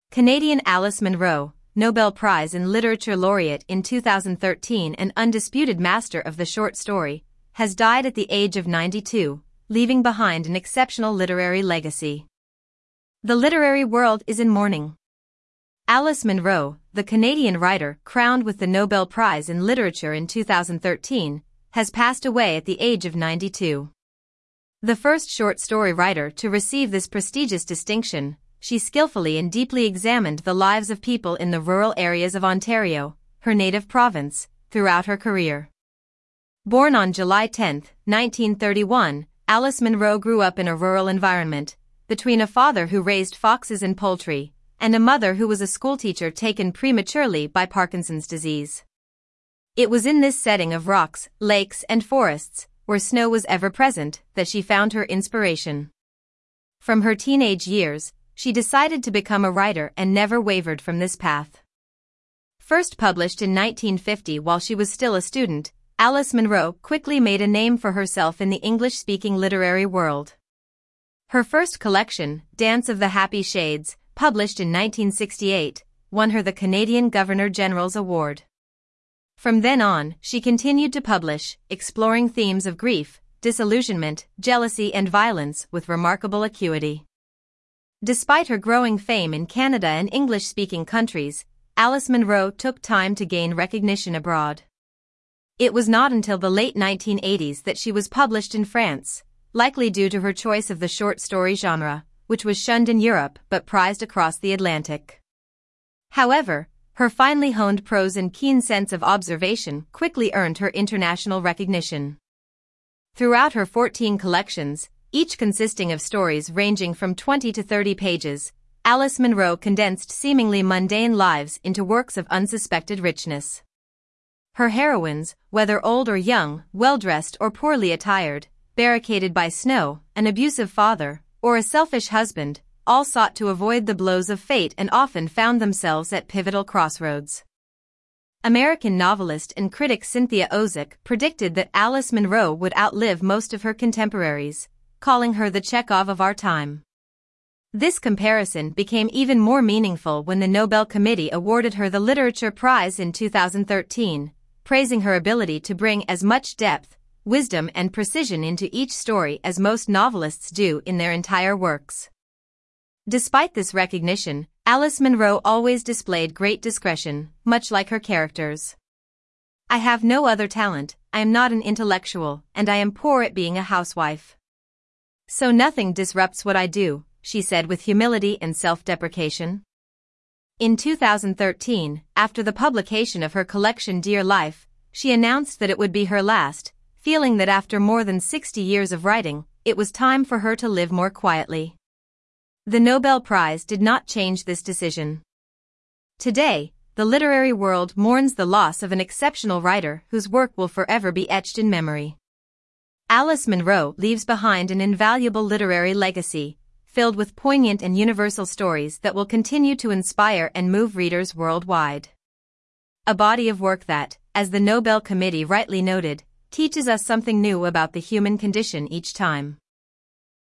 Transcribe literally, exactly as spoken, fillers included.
Canadian Alice Munro, Nobel Prize in Literature laureate in two thousand thirteen and undisputed master of the short story, has died at the age of ninety-two, leaving behind an exceptional literary legacy. The literary world is in mourning. Alice Munro, the Canadian writer crowned with the Nobel Prize in Literature in two thousand thirteen, has passed away at the age of ninety-two. The first short story writer to receive this prestigious distinction, she skillfully and deeply examined the lives of people in the rural areas of Ontario, her native province, throughout her career. Born on July tenth, nineteen thirty-one, Alice Munro grew up in a rural environment, between a father who raised foxes and poultry, and a mother who was a schoolteacher taken prematurely by Parkinson's disease. It was in this setting of rocks, lakes, and forests, where snow was ever present, that she found her inspiration. From her teenage years, she decided to become a writer and never wavered from this path. First published in nineteen fifty while she was still a student, Alice Munro quickly made a name for herself in the English-speaking literary world. Her first collection, Dance of the Happy Shades, published in nineteen sixty-eight, won her the Canadian Governor-General's Award. From then on, she continued to publish, exploring themes of grief, disillusionment, jealousy, and violence with remarkable acuity. Despite her growing fame in Canada and English-speaking countries, Alice Munro took time to gain recognition abroad. It was not until the late nineteen eighties that she was published in France, likely due to her choice of the short story genre, which was shunned in Europe but prized across the Atlantic. However, her finely honed prose and keen sense of observation quickly earned her international recognition. Throughout her fourteen collections, each consisting of stories ranging from twenty to thirty pages, Alice Munro condensed seemingly mundane lives into works of unsuspected richness. Her heroines, whether old or young, well-dressed or poorly attired, barricaded by snow, an abusive father, or a selfish husband, all sought to avoid the blows of fate and often found themselves at pivotal crossroads. American novelist and critic Cynthia Ozick predicted that Alice Munro would outlive most of her contemporaries, calling her the Chekhov of our time. This comparison became even more meaningful when the Nobel Committee awarded her the Literature Prize in two thousand thirteen, praising her ability to bring as much depth, wisdom, and precision into each story as most novelists do in their entire works. Despite this recognition, Alice Munro always displayed great discretion, much like her characters. "I have no other talent, I am not an intellectual, and I am poor at being a housewife. So nothing disrupts what I do," she said with humility and self-deprecation. In two thousand thirteen, after the publication of her collection Dear Life, she announced that it would be her last, feeling that after more than sixty years of writing, it was time for her to live more quietly. The Nobel Prize did not change this decision. Today, the literary world mourns the loss of an exceptional writer whose work will forever be etched in memory. Alice Munro leaves behind an invaluable literary legacy, filled with poignant and universal stories that will continue to inspire and move readers worldwide. A body of work that, as the Nobel Committee rightly noted, teaches us something new about the human condition each time.